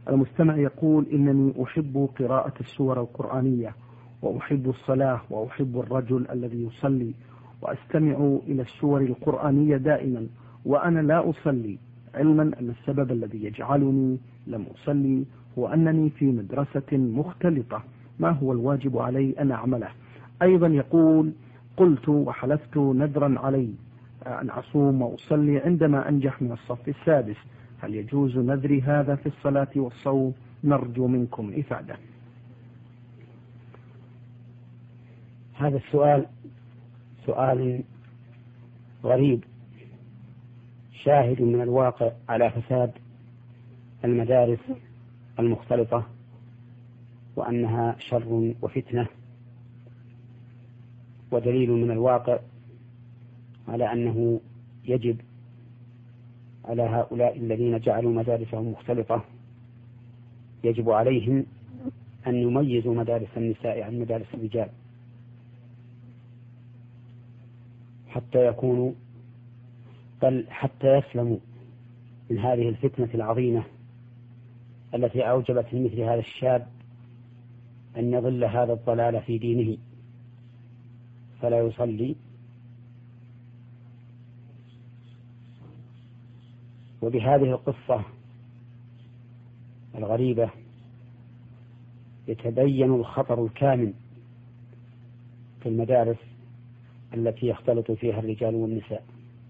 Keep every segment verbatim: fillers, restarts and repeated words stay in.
المستمع يقول: إنني أحب قراءة السور القرآنية، وأحب الصلاة، وأحب الرجل الذي يصلي، وأستمع إلى السور القرآنية دائما وأنا لا أصلي، علما أن السبب الذي يجعلني لم أصلي هو أنني في مدرسة مختلطة. ما هو الواجب علي أن أعمله؟ أيضا يقول: قلت وحلفت نذرا علي أن أصوم وأصلي عندما أنجح من الصف السادس، هل يجوز نذري هذا في الصلاة والصوم؟ نرجو منكم إفادة. هذا السؤال سؤال غريب شاهد من الواقع على فساد المدارس المختلطة، وأنها شر وفتنة، ودليل من الواقع على أنه يجب على هؤلاء الذين جعلوا مدارسهم مختلطة، يجب عليهم أن يميزوا مدارس النساء عن مدارس الرجال حتى يكونوا، بل حتى يسلموا من هذه الفتنة العظيمة التي أوجبت لمثل هذا الشاب أن يضل هذا الضلال في دينه فلا يصلي. وبهذه القصة الغريبة يتبين الخطر الكامن في المدارس التي يختلط فيها الرجال والنساء،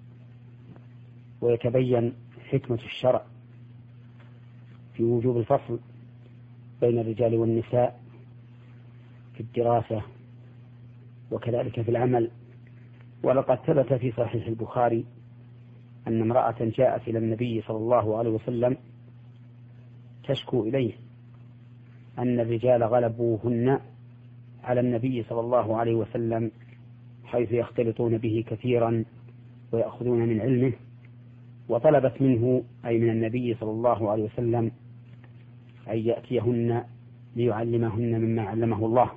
ويتبين حكمة الشرع في وجوب الفصل بين الرجال والنساء في الدراسة وكذلك في العمل. ولقد ثبت في صحيح البخاري أن امرأة جاءت إلى النبي صلى الله عليه وسلم تشكو إليه أن الرجال غلبوهن على النبي صلى الله عليه وسلم، حيث يختلطون به كثيرا ويأخذون من علمه، وطلبت منه أي من النبي صلى الله عليه وسلم أن يأتيهن ليعلمهن مما علمه الله.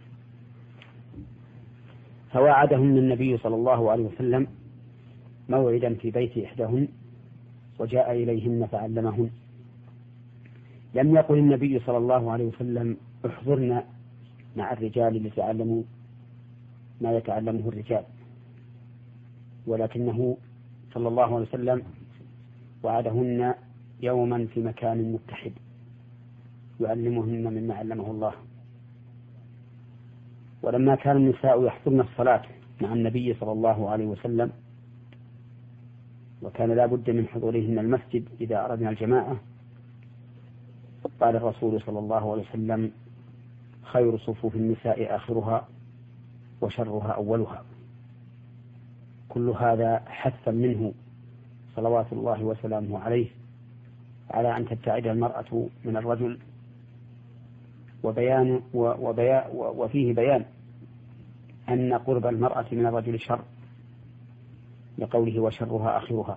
فواعدهن النبي صلى الله عليه وسلم موعدا في بيت إحداهن وجاء إليهن فعلمهن. لم يقل النبي صلى الله عليه وسلم احضرنا مع الرجال لتعلموا ما يتعلمه الرجال، ولكنه صلى الله عليه وسلم وعدهن يوما في مكان متحد يعلمهن مما علمه الله. ولما كان النساء يحضرن الصلاة مع النبي صلى الله عليه وسلم وكان لا بد من حضورهن المسجد إذا أردنا الجماعة، قال الرسول صلى الله عليه وسلم: خير صفوف النساء آخرها وشرها أولها. كل هذا حثا منه صلوات الله وسلامه عليه على أن تبتعد المرأة من الرجل، وبيان وبيان وفيه بيان أن قرب المرأة من الرجل شر، لقوله وشرها آخرها.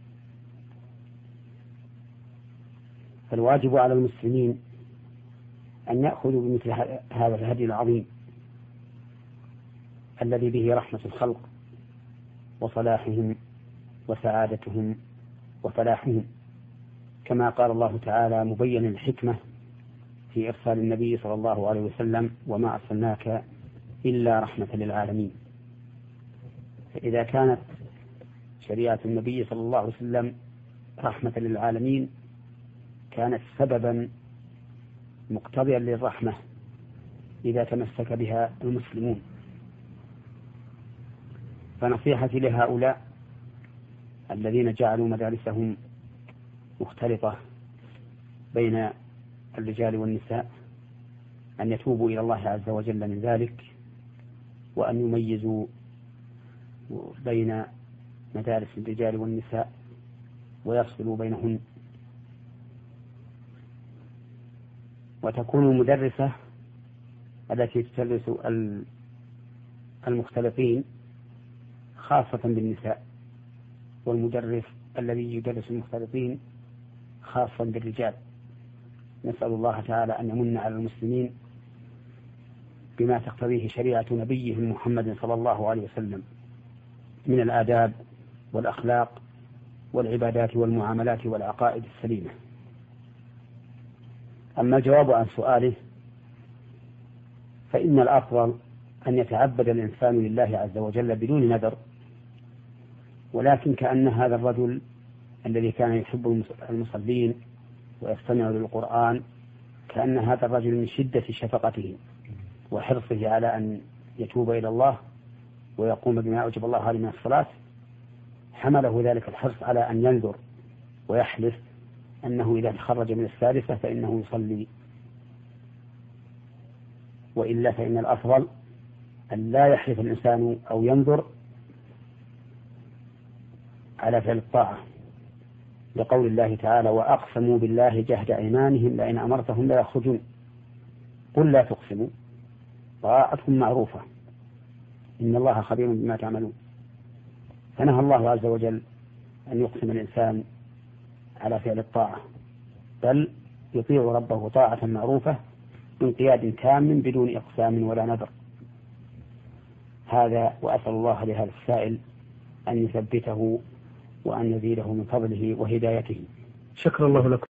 فالواجب على المسلمين أن يأخذوا بمثل هذا الهدي العظيم الذي به رحمة الخلق وصلاحهم وسعادتهم وفلاحهم، كما قال الله تعالى مبينا الحكمة في إرسال النبي صلى الله عليه وسلم: وما أرسلناك إلا رحمة للعالمين. فإذا كانت شريعة النبي صلى الله عليه وسلم رحمة للعالمين كانت سببا مقتضيا للرحمة إذا تمسك بها المسلمون. فنصيحتي لهؤلاء الذين جعلوا مدارسهم مختلطة بين الرجال والنساء أن يتوبوا إلى الله عز وجل من ذلك، وأن يميزوا بين مدارس الرجال والنساء ويفصلوا بينهن، وتكون المدرسة التي تدرس المختلطين خاصة بالنساء، والمدرس الذي يدرس المختلطين خاصا بالرجال. نسأل الله تعالى أن يمن على المسلمين بما تقتضيه شريعة نبيهم محمد صلى الله عليه وسلم من الآداب والأخلاق والعبادات والمعاملات والعقائد السليمة. أما الجواب عن سؤاله فإن الأفضل أن يتعبد الإنسان لله عز وجل بدون نذر، ولكن كأن هذا الرجل الذي كان يحب المصلين ويستمع للقرآن، كأن هذا الرجل من شدة شفقته وحرصه على أن يتوب إلى الله ويقوم بما أوجب الله عليه من الصلاة، حمله ذلك الحرص على أن ينذر ويحلف أنه إذا تخرج من الثالثة فإنه يصلي، وإلا فإن الأفضل أن لا يحلف الإنسان أو ينذر على فعل الطاعة، لقول الله تعالى: وأقسموا بالله جهد أيمانهم لئن أمرتهم لا يخرجون. قل لا تقسموا، طاعتهم معروفة، إن الله خبير بما تعملون. فنهى الله عز وجل أن يقسم الإنسان على فعل الطاعة، بل يطيع ربه طاعة معروفة بانقياد تام بدون إقسام ولا نذر. هذا، وأسأل الله لهذا السائل أن يثبته وأن يزيده من فضله وهدايته. شكر الله لكم.